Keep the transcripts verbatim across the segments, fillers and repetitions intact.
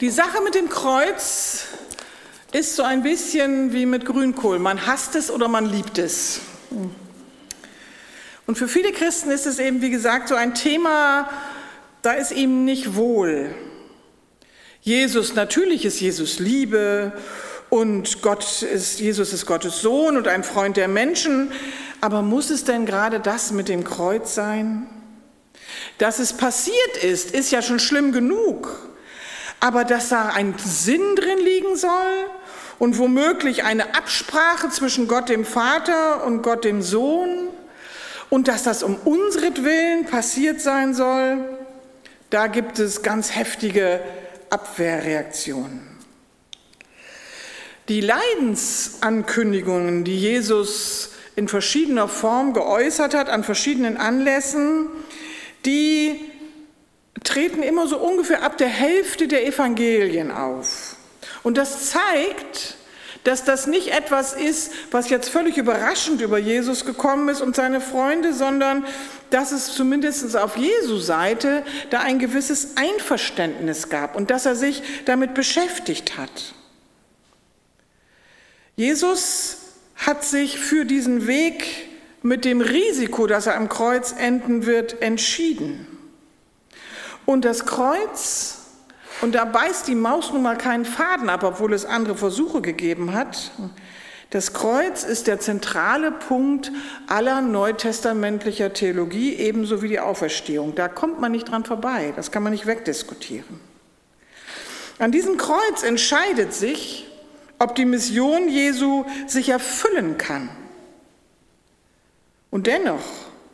Die Sache mit dem Kreuz ist so ein bisschen wie mit Grünkohl. Man hasst es oder man liebt es. Und für viele Christen ist es eben, wie gesagt, so ein Thema, da ist ihm nicht wohl. Jesus, natürlich ist Jesus Liebe und Gott ist, Jesus ist Gottes Sohn und ein Freund der Menschen. Aber muss es denn gerade das mit dem Kreuz sein? Dass es passiert ist, ist ja schon schlimm genug. Aber dass da ein Sinn drin liegen soll und womöglich eine Absprache zwischen Gott dem Vater und Gott dem Sohn und dass das um unsretwillen passiert sein soll, da gibt es ganz heftige Abwehrreaktionen. Die Leidensankündigungen, die Jesus in verschiedener Form geäußert hat, an verschiedenen Anlässen, die treten immer so ungefähr ab der Hälfte der Evangelien auf. Und das zeigt, dass das nicht etwas ist, was jetzt völlig überraschend über Jesus gekommen ist und seine Freunde, sondern dass es zumindest auf Jesu Seite da ein gewisses Einverständnis gab und dass er sich damit beschäftigt hat. Jesus hat sich für diesen Weg mit dem Risiko, dass er am Kreuz enden wird, entschieden. Und das Kreuz, und da beißt die Maus nun mal keinen Faden ab, obwohl es andere Versuche gegeben hat, das Kreuz ist der zentrale Punkt aller neutestamentlicher Theologie, ebenso wie die Auferstehung. Da kommt man nicht dran vorbei, das kann man nicht wegdiskutieren. An diesem Kreuz entscheidet sich, ob die Mission Jesu sich erfüllen kann. Und dennoch,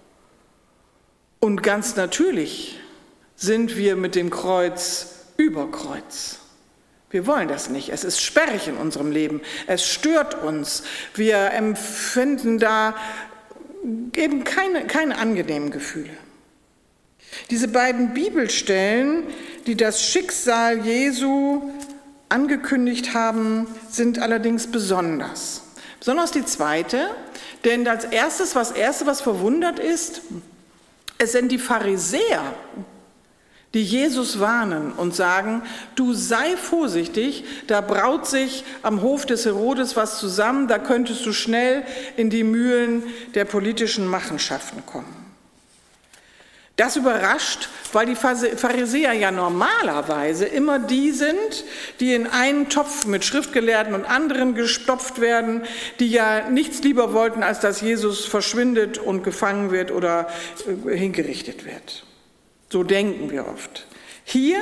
und ganz natürlich, sind wir mit dem Kreuz über Kreuz. Wir wollen das nicht. Es ist sperrig in unserem Leben. Es stört uns. Wir empfinden da eben keine, keine angenehmen Gefühle. Diese beiden Bibelstellen, die das Schicksal Jesu angekündigt haben, sind allerdings besonders. Besonders die zweite, denn als erstes, was erste, was verwundert ist, es sind die Pharisäer, die Jesus warnen und sagen, du sei vorsichtig, da braut sich am Hof des Herodes was zusammen, da könntest du schnell in die Mühlen der politischen Machenschaften kommen. Das überrascht, weil die Pharisäer ja normalerweise immer die sind, die in einen Topf mit Schriftgelehrten und anderen gestopft werden, die ja nichts lieber wollten, als dass Jesus verschwindet und gefangen wird oder hingerichtet wird. So denken wir oft. Hier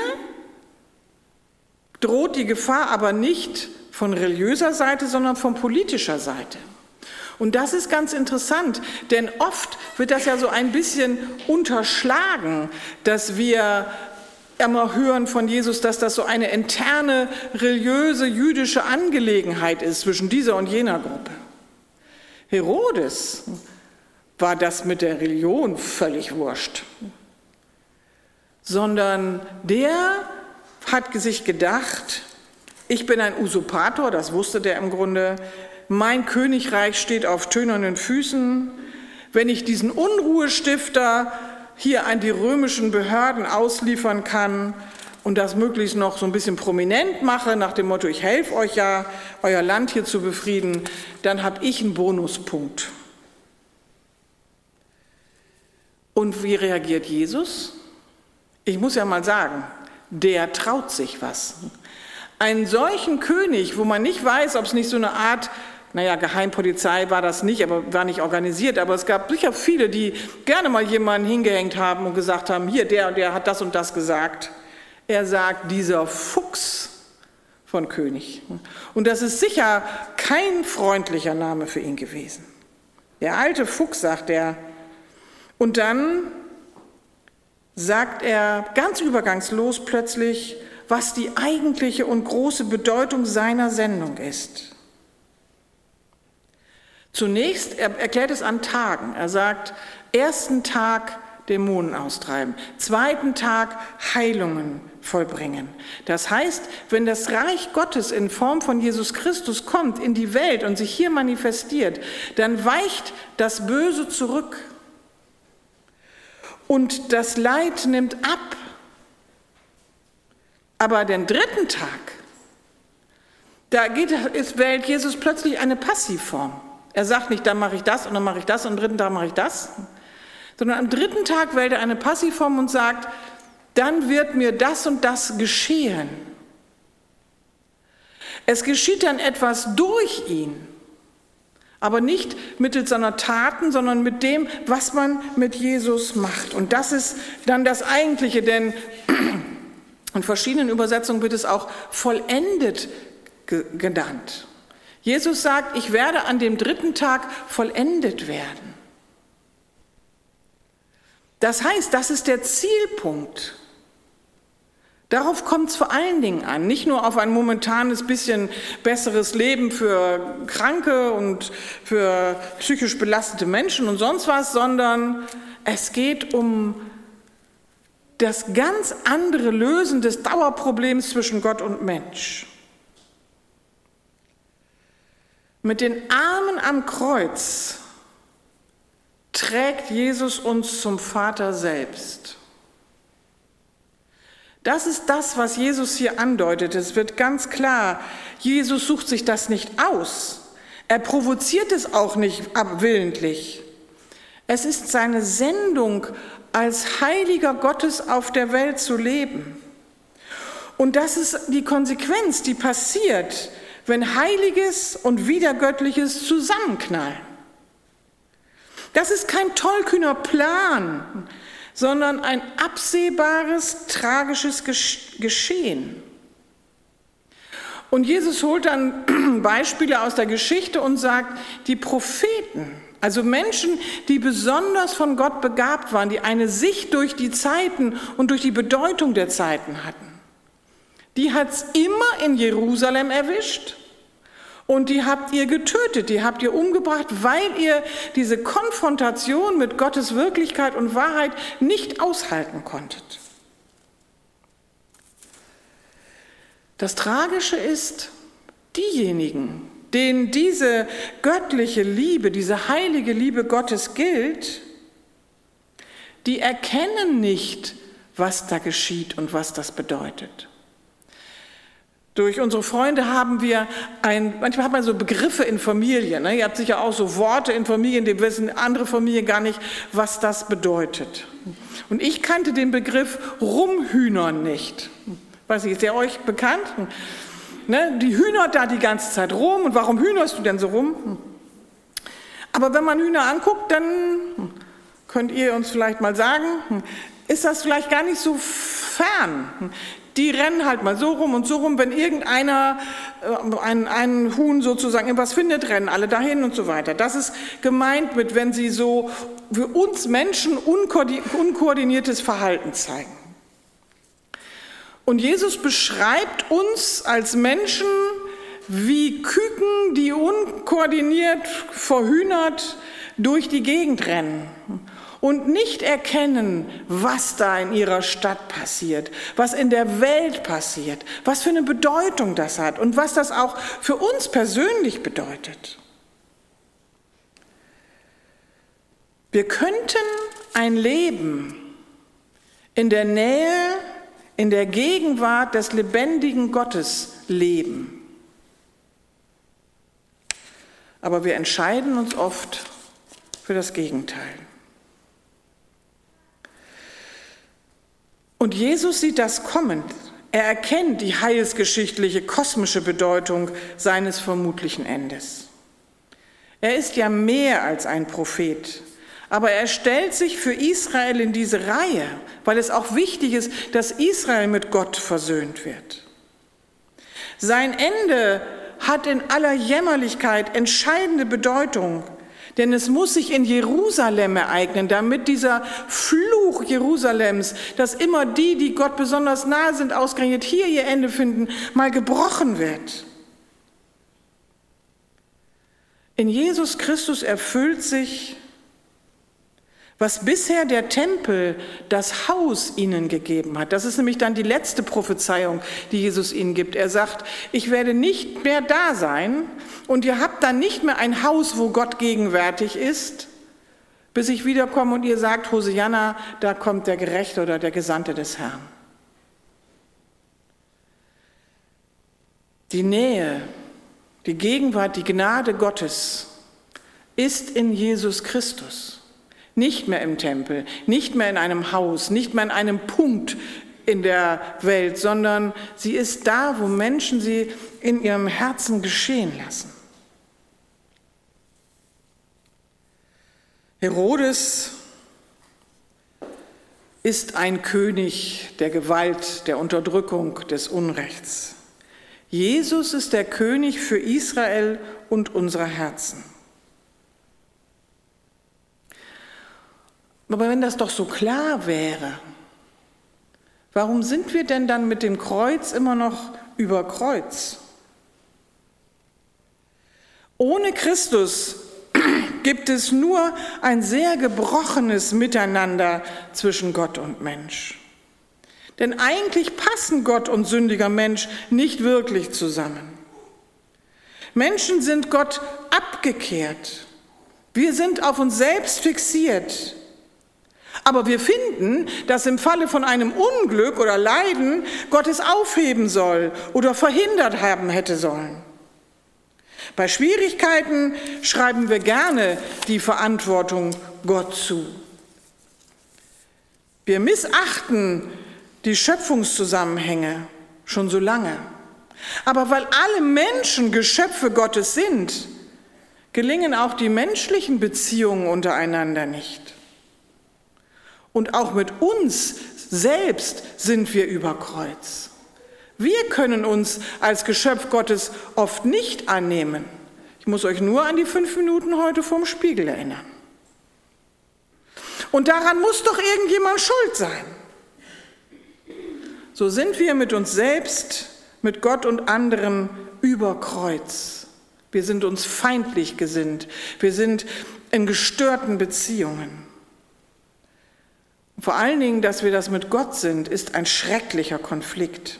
droht die Gefahr aber nicht von religiöser Seite, sondern von politischer Seite. Und das ist ganz interessant, denn oft wird das ja so ein bisschen unterschlagen, dass wir immer hören von Jesus, dass das so eine interne, religiöse, jüdische Angelegenheit ist zwischen dieser und jener Gruppe. Herodes war das mit der Religion völlig wurscht, sondern der hat sich gedacht, ich bin ein Usurpator, das wusste der im Grunde, mein Königreich steht auf tönernen Füßen. Wenn ich diesen Unruhestifter hier an die römischen Behörden ausliefern kann und das möglichst noch so ein bisschen prominent mache, nach dem Motto, ich helfe euch ja, euer Land hier zu befrieden, dann habe ich einen Bonuspunkt. Und wie reagiert Jesus? Ich muss ja mal sagen, der traut sich was. Einen solchen König, wo man nicht weiß, ob es nicht so eine Art, naja, Geheimpolizei war das nicht, aber war nicht organisiert, aber es gab sicher viele, die gerne mal jemanden hingehängt haben und gesagt haben, hier, der und der hat das und das gesagt. Er sagt, dieser Fuchs von König. Und das ist sicher kein freundlicher Name für ihn gewesen. Der alte Fuchs, sagt er. Und dann sagt er ganz übergangslos plötzlich, was die eigentliche und große Bedeutung seiner Sendung ist. Zunächst, er erklärt es an Tagen. Er sagt, ersten Tag Dämonen austreiben, zweiten Tag Heilungen vollbringen. Das heißt, wenn das Reich Gottes in Form von Jesus Christus kommt in die Welt und sich hier manifestiert, dann weicht das Böse zurück und das Leid nimmt ab. Aber den dritten Tag, da geht, ist, wählt Jesus plötzlich eine Passivform. Er sagt nicht, dann mache ich das und dann mache ich das und am dritten Tag mache ich das, sondern am dritten Tag wählt er eine Passivform und sagt, dann wird mir das und das geschehen. Es geschieht dann etwas durch ihn, aber nicht mittels seiner Taten, sondern mit dem, was man mit Jesus macht. Und das ist dann das Eigentliche, denn in verschiedenen Übersetzungen wird es auch vollendet genannt. Jesus sagt, ich werde an dem dritten Tag vollendet werden. Das heißt, das ist der Zielpunkt. Darauf kommt es vor allen Dingen an, nicht nur auf ein momentanes bisschen besseres Leben für Kranke und für psychisch belastete Menschen und sonst was, sondern es geht um das ganz andere Lösen des Dauerproblems zwischen Gott und Mensch. Mit den Armen am Kreuz trägt Jesus uns zum Vater selbst. Das ist das, was Jesus hier andeutet. Es wird ganz klar, Jesus sucht sich das nicht aus. Er provoziert es auch nicht willentlich. Es ist seine Sendung, als Heiliger Gottes auf der Welt zu leben. Und das ist die Konsequenz, die passiert, wenn Heiliges und Widergöttliches zusammenknallen. Das ist kein tollkühner Plan, sondern ein absehbares, tragisches Geschehen. Und Jesus holt dann Beispiele aus der Geschichte und sagt, die Propheten, also Menschen, die besonders von Gott begabt waren, die eine Sicht durch die Zeiten und durch die Bedeutung der Zeiten hatten, die hat es immer in Jerusalem erwischt. Und die habt ihr getötet, die habt ihr umgebracht, weil ihr diese Konfrontation mit Gottes Wirklichkeit und Wahrheit nicht aushalten konntet. Das Tragische ist, diejenigen, denen diese göttliche Liebe, diese heilige Liebe Gottes gilt, die erkennen nicht, was da geschieht und was das bedeutet. Durch unsere Freunde haben wir ein, manchmal hat man so Begriffe in Familien, ne? Ihr habt sicher auch so Worte in Familien, die wissen andere Familien gar nicht, was das bedeutet. Und ich kannte den Begriff Rumhühnern nicht. Weiß ich, ist der euch bekannt? Ne? Die hühnert da die ganze Zeit rum und warum hühnerst du denn so rum? Aber wenn man Hühner anguckt, dann könnt ihr uns vielleicht mal sagen, ist das vielleicht gar nicht so fern. Die rennen halt mal so rum und so rum, wenn irgendeiner, äh, ein, ein Huhn sozusagen etwas findet, rennen alle dahin und so weiter. Das ist gemeint mit, wenn sie so für uns Menschen unkoordiniertes Verhalten zeigen. Und Jesus beschreibt uns als Menschen wie Küken, die unkoordiniert, verhühnert durch die Gegend rennen. Und nicht erkennen, was da in ihrer Stadt passiert, was in der Welt passiert, was für eine Bedeutung das hat und was das auch für uns persönlich bedeutet. Wir könnten ein Leben in der Nähe, in der Gegenwart des lebendigen Gottes leben. Aber wir entscheiden uns oft für das Gegenteil. Und Jesus sieht das kommen. Er erkennt die heilsgeschichtliche, kosmische Bedeutung seines vermutlichen Endes. Er ist ja mehr als ein Prophet, aber er stellt sich für Israel in diese Reihe, weil es auch wichtig ist, dass Israel mit Gott versöhnt wird. Sein Ende hat in aller Jämmerlichkeit entscheidende Bedeutung, denn es muss sich in Jerusalem ereignen, damit dieser Fluch Jerusalems, dass immer die, die Gott besonders nahe sind, ausgerechnet hier ihr Ende finden, mal gebrochen wird. In Jesus Christus erfüllt sich, was bisher der Tempel, das Haus ihnen gegeben hat. Das ist nämlich dann die letzte Prophezeiung, die Jesus ihnen gibt. Er sagt, ich werde nicht mehr da sein und ihr habt dann nicht mehr ein Haus, wo Gott gegenwärtig ist, bis ich wiederkomme und ihr sagt, Hosianna, da kommt der Gerechte oder der Gesandte des Herrn. Die Nähe, die Gegenwart, die Gnade Gottes ist in Jesus Christus. Nicht mehr im Tempel, nicht mehr in einem Haus, nicht mehr in einem Punkt in der Welt, sondern sie ist da, wo Menschen sie in ihrem Herzen geschehen lassen. Herodes ist ein König der Gewalt, der Unterdrückung, des Unrechts. Jesus ist der König für Israel und unsere Herzen. Aber wenn das doch so klar wäre, warum sind wir denn dann mit dem Kreuz immer noch über Kreuz? Ohne Christus gibt es nur ein sehr gebrochenes Miteinander zwischen Gott und Mensch. Denn eigentlich passen Gott und sündiger Mensch nicht wirklich zusammen. Menschen sind Gott abgekehrt. Wir sind auf uns selbst fixiert. Aber wir finden, dass im Falle von einem Unglück oder Leiden Gott es aufheben soll oder verhindert haben hätte sollen. Bei Schwierigkeiten schreiben wir gerne die Verantwortung Gott zu. Wir missachten die Schöpfungszusammenhänge schon so lange. Aber weil alle Menschen Geschöpfe Gottes sind, gelingen auch die menschlichen Beziehungen untereinander nicht. Und auch mit uns selbst sind wir über Kreuz. Wir können uns als Geschöpf Gottes oft nicht annehmen. Ich muss euch nur an die fünf Minuten heute vorm Spiegel erinnern. Und daran muss doch irgendjemand schuld sein. So sind wir mit uns selbst, mit Gott und anderen über Kreuz. Wir sind uns feindlich gesinnt. Wir sind in gestörten Beziehungen. Vor allen Dingen, dass wir das mit Gott sind, ist ein schrecklicher Konflikt.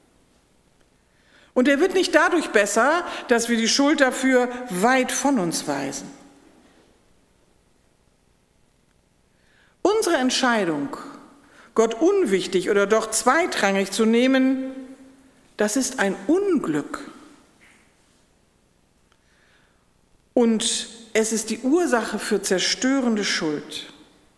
Und er wird nicht dadurch besser, dass wir die Schuld dafür weit von uns weisen. Unsere Entscheidung, Gott unwichtig oder doch zweitrangig zu nehmen, das ist ein Unglück. Und es ist die Ursache für zerstörende Schuld.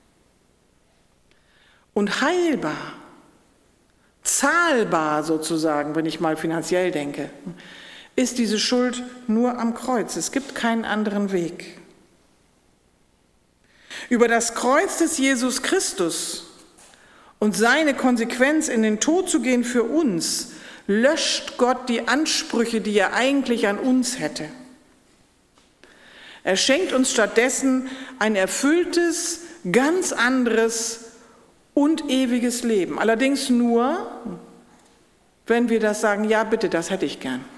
Und heilbar, zahlbar sozusagen, wenn ich mal finanziell denke, ist diese Schuld nur am Kreuz. Es gibt keinen anderen Weg. Über das Kreuz des Jesus Christus und seine Konsequenz, in den Tod zu gehen für uns, löscht Gott die Ansprüche, die er eigentlich an uns hätte. Er schenkt uns stattdessen ein erfülltes, ganz anderes und ewiges Leben. Allerdings nur, wenn wir das sagen, ja bitte, das hätte ich gern.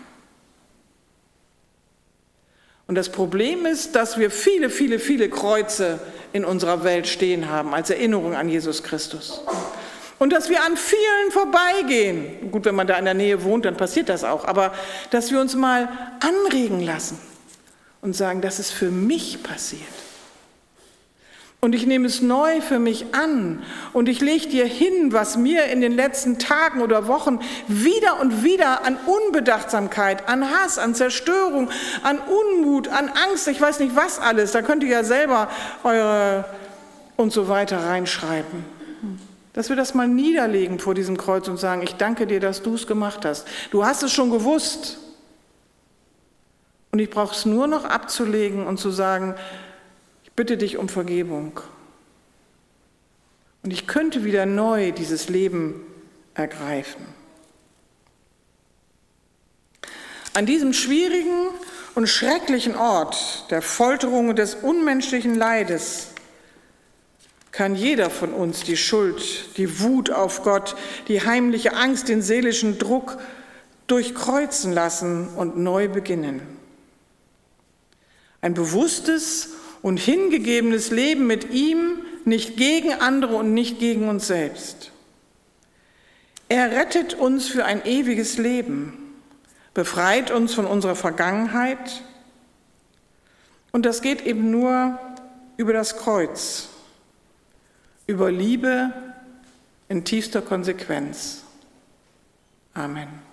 Und das Problem ist, dass wir viele, viele, viele Kreuze in unserer Welt stehen haben, als Erinnerung an Jesus Christus. Und dass wir an vielen vorbeigehen. Gut, wenn man da in der Nähe wohnt, dann passiert das auch. Aber dass wir uns mal anregen lassen und sagen, das ist für mich passiert. Und ich nehme es neu für mich an und ich lege dir hin, was mir in den letzten Tagen oder Wochen wieder und wieder an Unbedachtsamkeit, an Hass, an Zerstörung, an Unmut, an Angst, ich weiß nicht was alles, da könnt ihr ja selber eure und so weiter reinschreiben. Dass wir das mal niederlegen vor diesem Kreuz und sagen, ich danke dir, dass du es gemacht hast. Du hast es schon gewusst. Und ich brauche es nur noch abzulegen und zu sagen, ich bitte dich um Vergebung. Und ich könnte wieder neu dieses Leben ergreifen. An diesem schwierigen und schrecklichen Ort der Folterung und des unmenschlichen Leides kann jeder von uns die Schuld, die Wut auf Gott, die heimliche Angst, den seelischen Druck durchkreuzen lassen und neu beginnen. Ein bewusstes und hingegebenes Leben mit ihm, nicht gegen andere und nicht gegen uns selbst. Er rettet uns für ein ewiges Leben, befreit uns von unserer Vergangenheit und das geht eben nur über das Kreuz, über Liebe in tiefster Konsequenz. Amen.